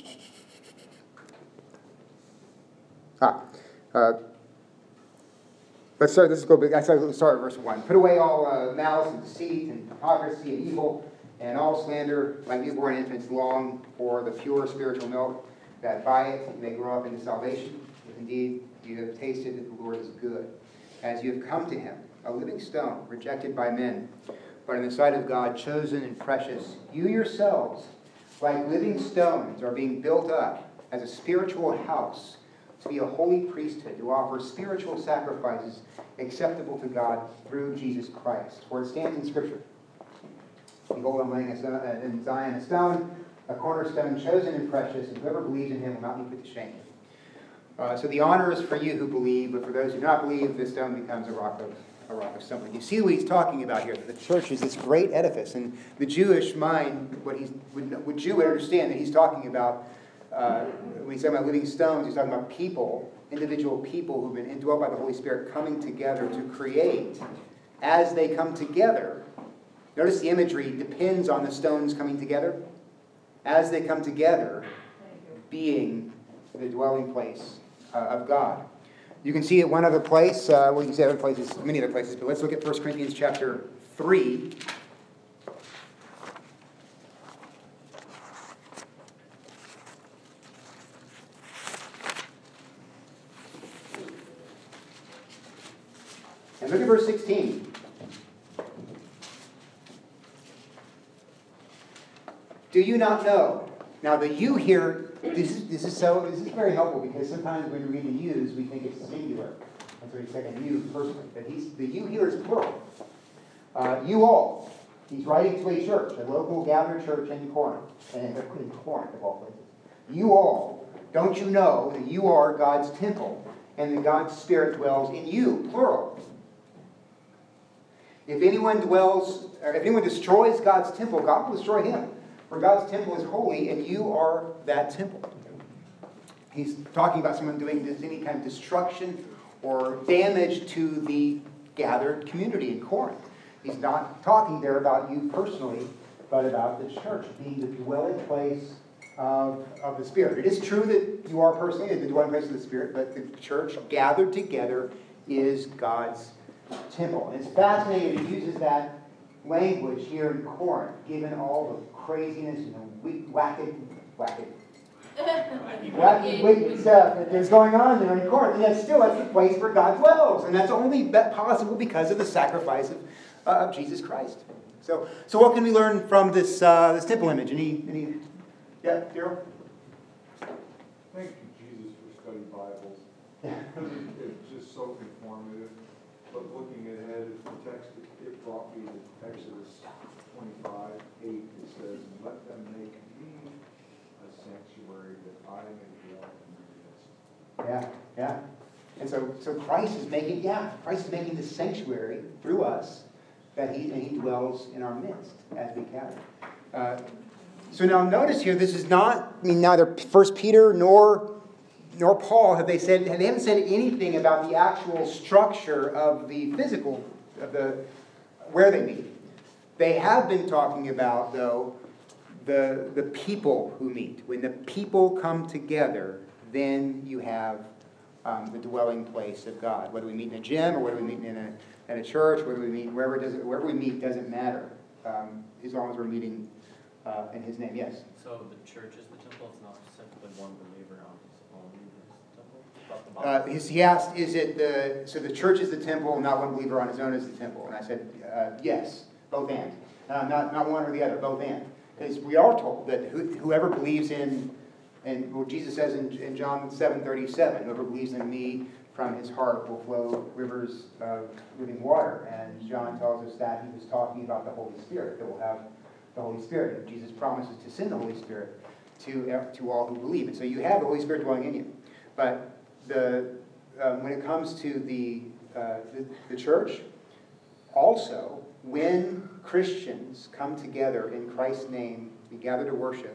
ah, uh, Let's start, let's go back, let's start at verse one. Put away all uh, malice and deceit and hypocrisy and evil and all slander, like newborn infants long for the pure spiritual milk, that by it you may grow up into salvation, if indeed you have tasted that the Lord is good. As you have come to him, a living stone, rejected by men, but in the sight of God, chosen and precious, you yourselves, like living stones, are being built up as a spiritual house, to be a holy priesthood, to offer spiritual sacrifices acceptable to God through Jesus Christ. For it stands in Scripture, behold, I'm laying a stone, uh, in Zion a stone, a cornerstone, chosen and precious, and whoever believes in him will not be put to shame. Uh, so the honor is for you who believe, but for those who do not believe, this stone becomes a rock of a rock of stumbling. You see what he's talking about here. The church is this great edifice, and the Jewish mind, what he's, would, would Jew would understand that he's talking about. Uh, when he's talking about living stones, he's talking about people, individual people who've been indwelt by the Holy Spirit coming together to create, as they come together, Notice the imagery depends on the stones coming together. As they come together, being the dwelling place uh, of God. You can see it one other place. Uh, well, you can see other places, many other places, but let's look at First Corinthians chapter three. And look at verse sixteen. Do you not know? Now the you here, this is, this is so, this is very helpful because sometimes when we read the yous, we think it's singular. That's what he's saying, you personally. But he's, the you here is plural. Uh, you all. He's writing to a church, a local gathered church in Corinth. And in Corinth, of all places. You all, don't you know that you are God's temple and that God's Spirit dwells in you, plural. If anyone dwells, or if anyone destroys God's temple, God will destroy him. For God's temple is holy, and you are that temple. He's talking about someone doing any kind of destruction or damage to the gathered community in Corinth. He's not talking there about you personally, but about the church being the dwelling place of, of the Spirit. It is true that you are personally the dwelling place of the Spirit, but the church gathered together is God's temple. And it's fascinating he uses that language here in Corinth, given all the craziness and the wacky, wacky, wacky, wicked stuff that is going on there in Corinth. And yet still, that's the place where God dwells. And that's only possible because of the sacrifice of, uh, of Jesus Christ. So, so what can we learn from this uh, this temple image? Any, any, yeah, Daryl? Thank you, Jesus, for study Bibles. It's just so informative. But looking ahead at the text, it brought me to Exodus twenty-five, eight. It says, let them make me a sanctuary that I may dwell in their midst. Yeah, yeah. And so, so Christ is making, yeah, Christ is making this sanctuary through us that he, and he dwells in our midst as we gather. Uh, so now notice here, this is not, I mean, neither First Peter nor nor Paul have they said, they haven't said anything about the actual structure of the physical, of the, where they meet. They have been talking about, though, the, the people who meet. When the people come together, then you have um, the dwelling place of God. Whether we meet in a gym or whether we meet in a, in a church, whether we meet wherever, it doesn't, wherever we meet doesn't matter, um, as long as we're meeting uh, in His name. Yes? So the church is the temple, it's not simply one believer on his own temple? About the Uh, body. his, he asked, is it the, so the church is the temple, not one believer on his own is the temple? And I said, uh, yes, both and. Uh, not, not one or the other, both and. Because we are told that who, whoever believes in, and what Jesus says in, in John seven thirty-seven, whoever believes in me, from his heart will flow rivers of living water. And John tells us that he was talking about the Holy Spirit, that we'll have the Holy Spirit. And Jesus promises to send the Holy Spirit to, to all who believe. And so you have the Holy Spirit dwelling in you. But the, um, when it comes to the, uh, the, the church, also, when Christians come together in Christ's name, we gather to worship,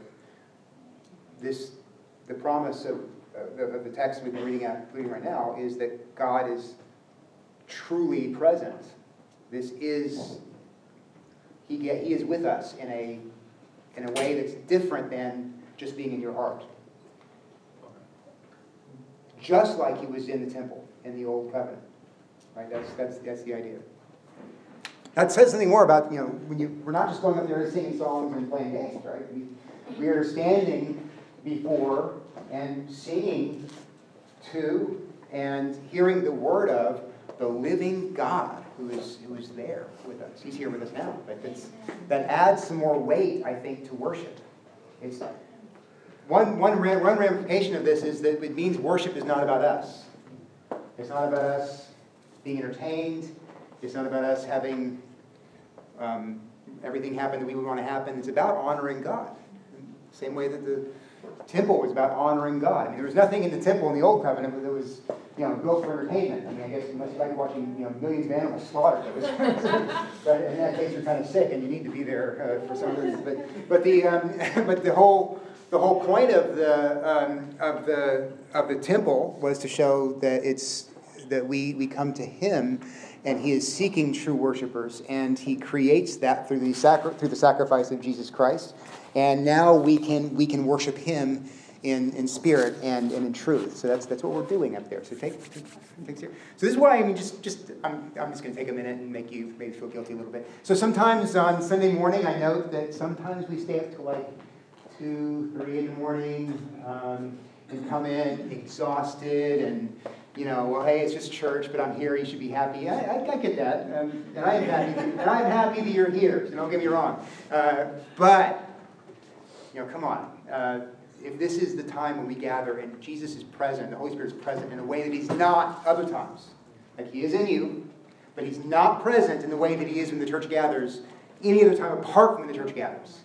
this, the promise of, of, of the text we've been reading, out, reading right now is that God is truly present. This is, he, get, he is with us in a, in a way that's different than just being in your heart. Just like he was in the temple in the Old Covenant. Right? That's, that's, that's the idea. That says something more about, you know, when you, we're not just going up there and singing songs and playing games, right? We, we are standing before and singing to and hearing the word of the living God who is who is there with us. He's here with us now. But that's, that adds some more weight, I think, to worship. It's one, one, one ramification of this is that it means worship is not about us. It's not about us being entertained. It's not about us having um, everything happen that we would want to happen. It's about honoring God. Same way that the temple was about honoring God. I mean, there was nothing in the temple in the Old Covenant that was, you know, built for entertainment. I mean, I guess you must like watching, you know, millions of animals slaughtered. But in that case, you're kind of sick and you need to be there uh, for some reason. But but the um, but the whole the whole point of the um, of the of the temple was to show that it's that we we come to Him and he is seeking true worshipers, and he creates that through the sacri- through the sacrifice of Jesus Christ. And now we can we can worship him in, in spirit and, and in truth. So that's that's what we're doing up there. So take, take, take so this is why I mean just just I'm I'm just going to take a minute and make you maybe feel guilty a little bit. So sometimes on Sunday morning, I note that sometimes we stay up till like two, three in the morning, um, and come in exhausted and. You know, well, hey, it's just church, but I'm here. You should be happy. I, I, I get that, um, and I am happy. And I'm happy that you're here. So don't get me wrong. Uh, but you know, come on. Uh, if this is the time when we gather and Jesus is present, the Holy Spirit is present in a way that He's not other times, like He is in you, but He's not present in the way that He is when the church gathers any other time apart from when the church gathers.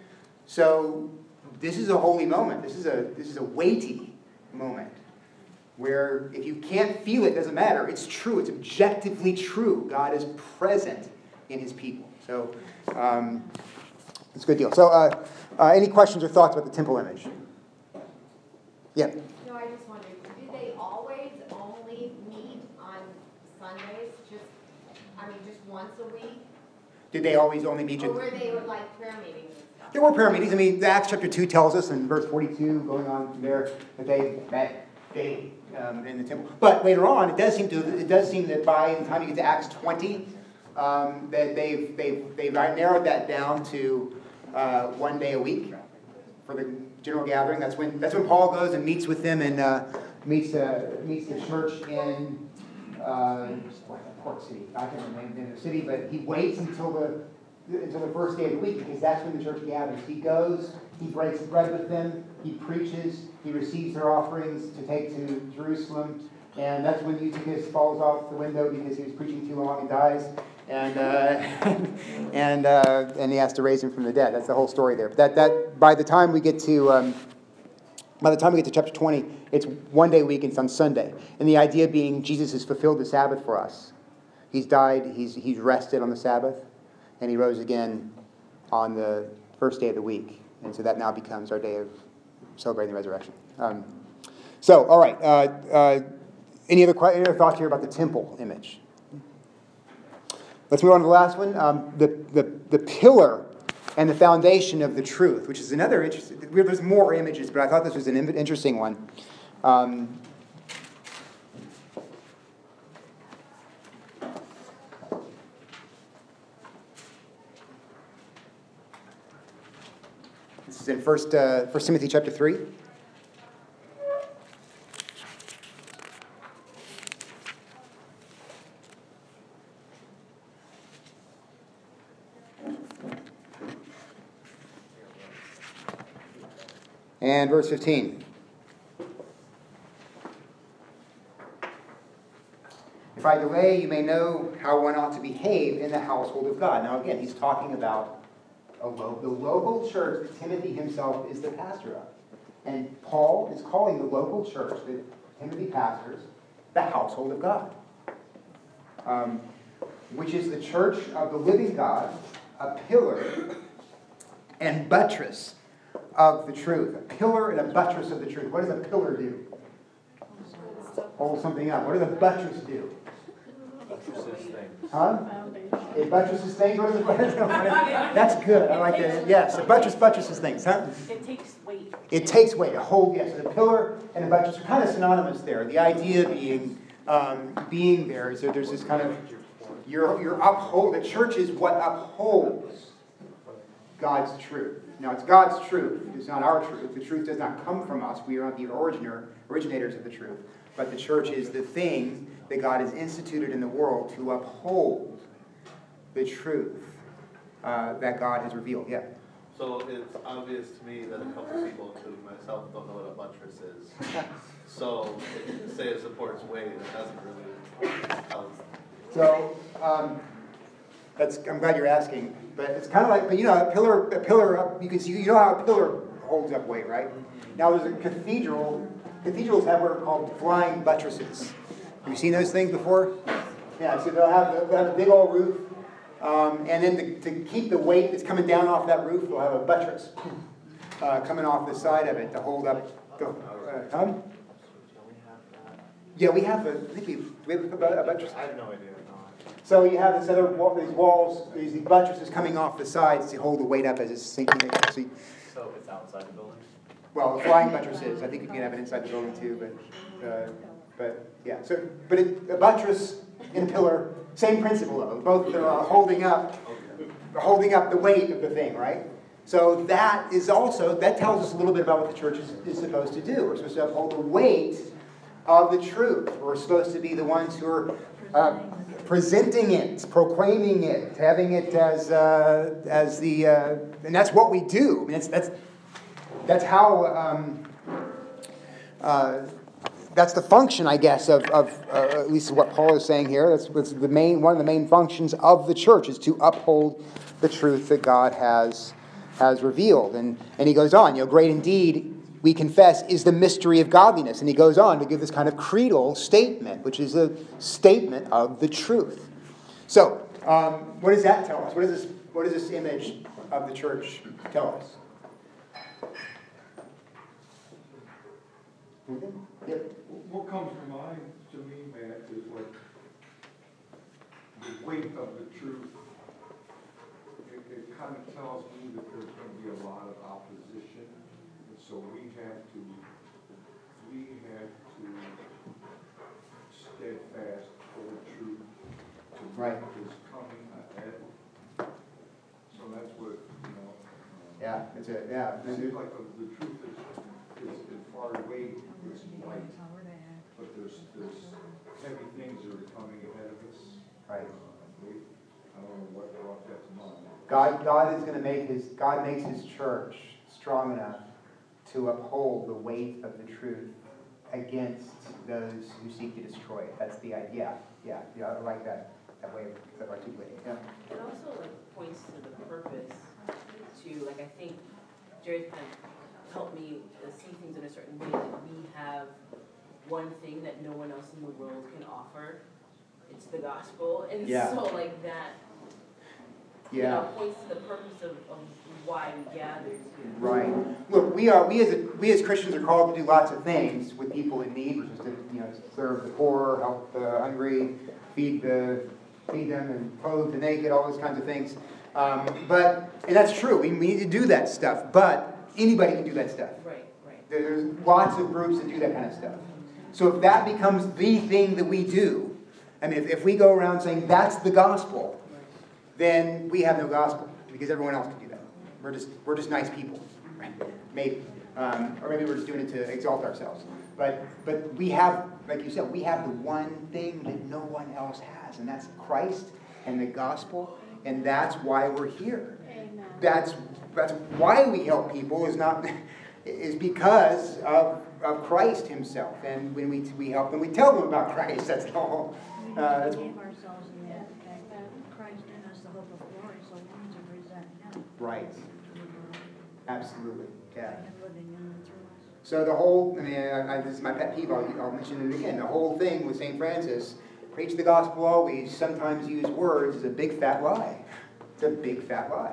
So this is a holy moment. This is a this is a weighty moment. Where if you can't feel it, doesn't matter. It's true. It's objectively true. God is present in his people. So um, it's a good deal. So uh, uh, any questions or thoughts about the temple image? Yeah. No, I just wondered, do they always only meet on Sundays? Just, I mean, just once a week? Did they always only meet? Or were they like prayer meetings and stuff? There were prayer meetings. I mean, Acts chapter two tells us in verse forty-two, going on from there, that they met daily. Um, in the temple, but later on, it does seem to it does seem that by the time you get to Acts twenty, um, that they've they've they've narrowed that down to uh, one day a week for the general gathering. That's when that's when Paul goes and meets with them and uh, meets uh, meets the church in uh, Port City. I can't remember the name of the city, but he waits until the until the first day of the week because that's when the church gathers. He goes, he breaks bread with them, he preaches. He receives their offerings to take to Jerusalem, and that's when Eutychus falls off the window because he was preaching too long and dies, and uh, and uh, and he has to raise him from the dead. That's the whole story there. But that that by the time we get to um, by the time we get to chapter twenty, it's one day a week and it's on Sunday, and the idea being Jesus has fulfilled the Sabbath for us. He's died. He's he's rested on the Sabbath, and he rose again on the first day of the week, and so that now becomes our day of celebrating the resurrection. Um, so, all right. Uh, uh, any other any other thoughts here about the temple image? Let's move on to the last one. Um, the, the the pillar and the foundation of the truth, which is another interesting. There's more images, but I thought this was an interesting one. Um, This is in First uh, First Timothy chapter three. And verse fifteen. If I delay, you may know how one ought to behave in the household of God. Now again, he's talking about a lo- the local church that Timothy himself is the pastor of. And Paul is calling the local church, the Timothy pastors, the household of God. Um, which is the church of the living God, a pillar and buttress of the truth. A pillar and a buttress of the truth. What does a pillar do? Hold something up. What does a buttress do? Huh? It buttresses things. What is it? That's good. I like that. Yes, a buttress buttresses things. Huh? It takes weight. It takes weight. A hold. Yes, so the pillar and a buttress are kind of synonymous there. The idea being um, being there. So there's this kind of you're you're uphold. The church is what upholds God's truth. Now it's God's truth. It's not our truth. The truth does not come from us. We are not the originator originators of the truth. But the church is the thing that God has instituted in the world to uphold the truth uh, that God has revealed. Yeah. So it's obvious to me that a couple people, including myself, don't know what a buttress is. So say it supports weight, it doesn't really help. So um, that's I'm glad you're asking, but it's kind of like, but you know, a pillar, a pillar up. You can see, you know how a pillar holds up weight, right? Now there's a cathedral. Cathedrals have what are called flying buttresses. Have you seen those things before? Yeah, so they'll have, they'll have a big old roof, um, and then to, to keep the weight that's coming down off that roof, they'll have a buttress uh, coming off the side of it to hold up. The, uh, huh? Yeah, we have a. I think we do we have a buttress. I have no idea. So you have this other wall, these walls, these buttresses coming off the sides to hold the weight up as it's sinking. So, you, So it's outside the building? well, the flying buttresses. I think you can have it inside the building too, but uh, but yeah. So, but it, a buttress and a pillar, same principle of it. Both are holding up, holding up the weight of the thing, right? So that is also, that tells us a little bit about what the church is, is supposed to do. We're supposed to uphold the weight of the truth. We're supposed to be the ones who are uh, presenting it, proclaiming it, having it as uh, as the, uh, and that's what we do. I mean, it's, that's that's how, um, uh, that's the function, I guess, of, of uh, at least what Paul is saying here. That's, that's the main, one of the main functions of the church is to uphold the truth that God has has revealed. And, and he goes on, you know, great indeed, we confess, is the mystery of godliness. And he goes on to give this kind of creedal statement, which is a statement of the truth. So, um, what does that tell us? What does this, what does this image of the church tell us? Yep. What comes to mind to me, Matt, is like the weight of the truth. It, it kind of tells me that there's going to be a lot of opposition, and so we have to, we have to steadfast for the truth to Right. is coming ahead. So that's what, you know. um, Yeah, it's a, yeah. It seems like the, the truth is, is, is far away, it's light, but there's, there's heavy things that are coming ahead of us. Right. Uh, we, I don't know what brought that to mind. God, God is going to make his, God makes his church strong enough to uphold the weight of the truth against those who seek to destroy it. That's the idea. Yeah, yeah, I like that, that way of, of articulating it. Yeah. It also like points to the purpose to, like, I think Jerry's kind of helped me uh, see things in a certain way, that we have one thing that no one else in the world can offer. It's the gospel. And Yeah. so like that, Yeah. you know, points to the purpose of, of why we gather. Right. Look, we are we as a, we as Christians are called to do lots of things with people in need. We're supposed to, you know, serve the poor, help the hungry, feed the feed them, and clothe the naked, all those kinds of things. Um, but and that's true. We, we need to do that stuff. But anybody can do that stuff. Right, right. There's lots of groups that do that kind of stuff. So if that becomes the thing that we do, I mean, if, if we go around saying that's the gospel, then we have no gospel because everyone else can do that. We're just we're just nice people, right? Maybe, um, or maybe we're just doing it to exalt ourselves. But but we have, like you said, we have the one thing that no one else has, and that's Christ and the gospel, and that's why we're here. Amen. That's that's why we help people is not is because of of Christ Himself, and when we we help them, we tell them about Christ. That's all. We Uh, that's, gave ourselves in that fact that Christ in us the hope of glory, so we need to present Him. right. Absolutely. Yeah. Him living in and through us. So the whole, I mean, I, I, this is my pet peeve, I'll, I'll mention it again. The whole thing with Saint Francis, preach the gospel always, sometimes use words, is a big fat lie. It's a big fat lie.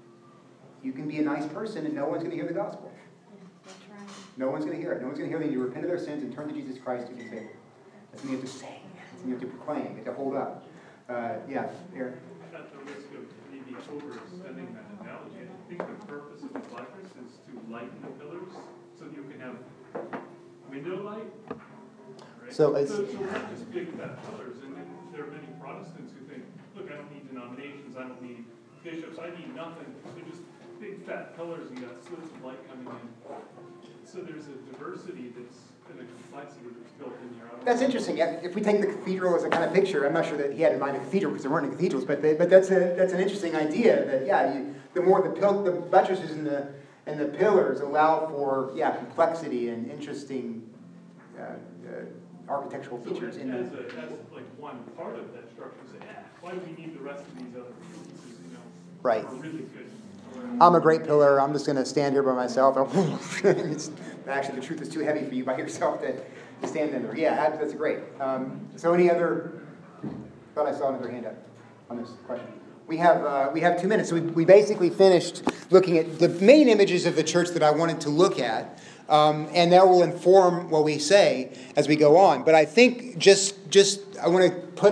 You can be a nice person and no one's going to hear the gospel. Yeah, that's right. No one's going to hear it. No one's going to hear that you repent of their sins and turn to Jesus Christ who can save them. That's what you have to say. That's what you have to proclaim. You have to hold up. Uh, yeah, Aaron. At the risk of maybe overextending that analogy, I think the purpose of the buttress is to lighten the pillars so you can have window light. Right? So it's- so, so we're not just big fat pillars, and then there are many Protestants who think, look, I don't need denominations, I don't need bishops, I need nothing. They're just big fat pillars and you got slits of light coming in. So there's a diversity that's and a complexity that's built in here. That's interesting. Yeah, if we take the cathedral as a kind of picture, I'm not sure that he had in mind a cathedral because there weren't any cathedrals, but they, but that's a that's an interesting idea. That yeah, you, the more the pil- the buttresses and the and the pillars allow for yeah complexity and interesting uh, uh, architectural features so in as, the. a, as like one part of that structure, say, eh, why do we need the rest of these other pieces? You know, Right. are really good. I'm a great pillar. I'm just going to stand here by myself. it's, actually, the truth is too heavy for you by yourself to, to stand there. Yeah, that's, that's great. Um, so, any other? Thought I saw another hand up on this question. We have uh, we have two minutes. So we we basically finished looking at the main images of the church that I wanted to look at, um, and that will inform what we say as we go on. But I think just just I want to put out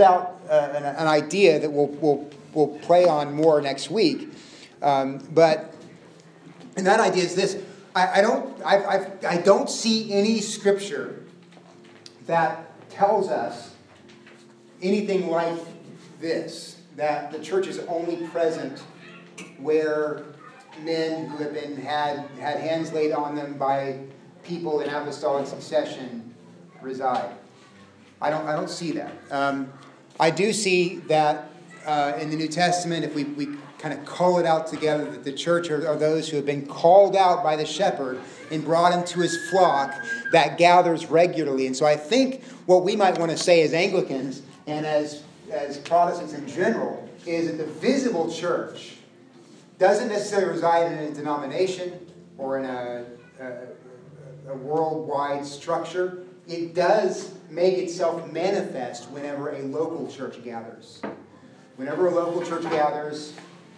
uh, an, an idea that we'll, we'll, we'll play on more next week. Um, but, and that idea is this. I, I, don't, I, I, I don't see any scripture that tells us anything like this, that the church is only present where men who have been had, had hands laid on them by people in apostolic succession reside. I don't, I don't see that. Um, I do see that uh, in the New Testament, if we, we kind of call it out together, that the church are, are those who have been called out by the shepherd and brought into his flock that gathers regularly. And so I think what we might want to say as Anglicans and as, as Protestants in general is that the visible church doesn't necessarily reside in a denomination or in a, a, a worldwide structure. It does make itself manifest whenever a local church gathers. Whenever a local church gathers,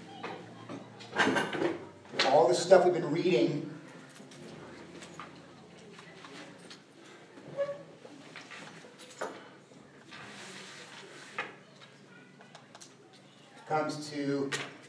all the stuff we've been reading comes to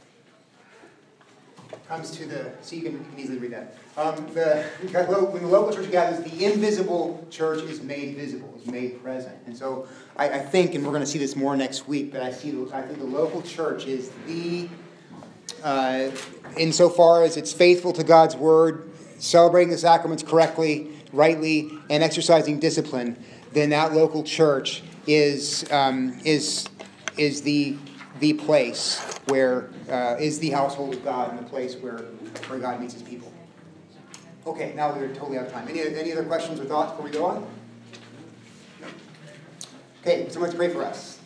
comes to the, so you can, you can easily read that. Um, the, when the local church gathers, the invisible church is made visible, is made present. And so I, I think, and we're going to see this more next week, but I see, I think the local church is the, uh, insofar as it's faithful to God's word, celebrating the sacraments correctly, rightly, and exercising discipline, then that local church is um, is is the the place where uh, is the household of God and the place where, where God meets his people. Okay, now we're totally out of time. Any, any other questions or thoughts before we go on? No. Okay, someone to pray for us.